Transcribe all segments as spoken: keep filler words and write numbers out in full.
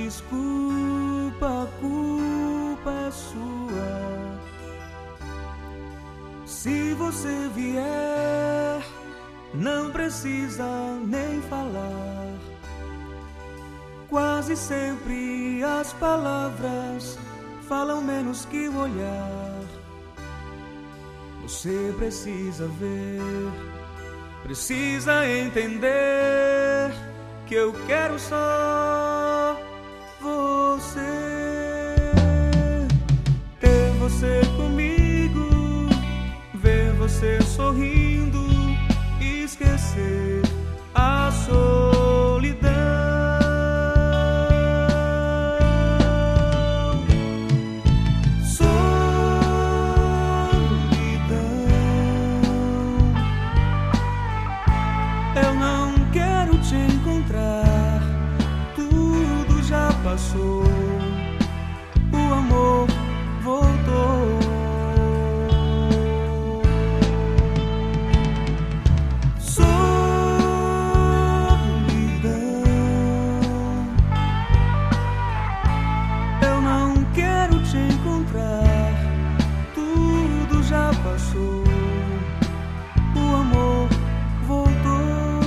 desculpa, a culpa é sua. Se você vier, não precisa nem falar. Quase sempre as palavras falam menos que o olhar. Você precisa ver, precisa entender que eu quero só você. Ter você comigo, ver você sorrindo, esquecer a solidão. Eu não quero te encontrar, tudo já passou, o amor voltou. Solidão, eu não quero te encontrar, tudo já passou, o amor voltou.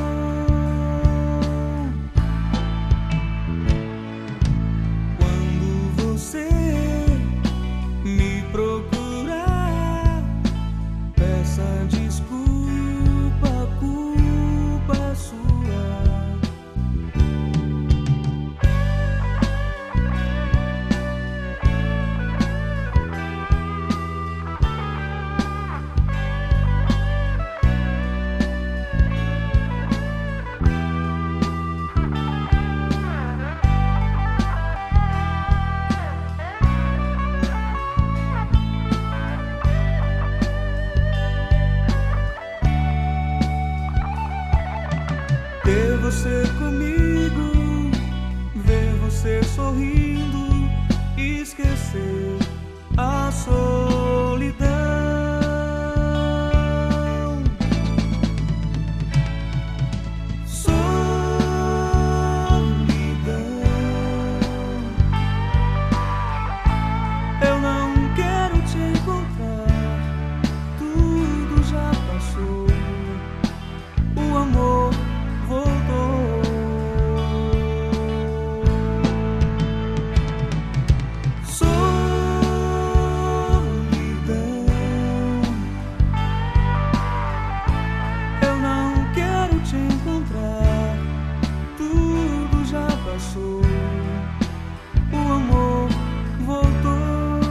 Procurar, peça desculpa, a culpa é sua. Ter você comigo, ver você sorrindo, esquecer a solidão. Solidão, eu não quero te encontrar, tudo já passou, o amor voltou. Solidão, eu não quero te encontrar, tudo já passou, o amor voltou.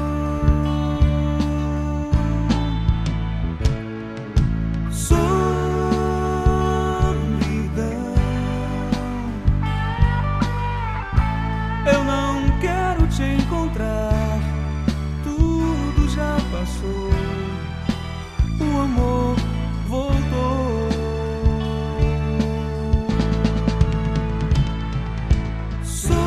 Eu não quero te encontrar, tudo já passou, o amor voltou. Solidão,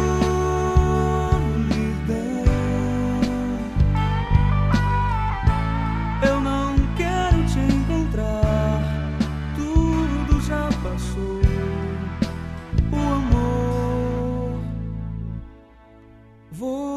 eu não quero te encontrar, tudo já passou, o amor voltou.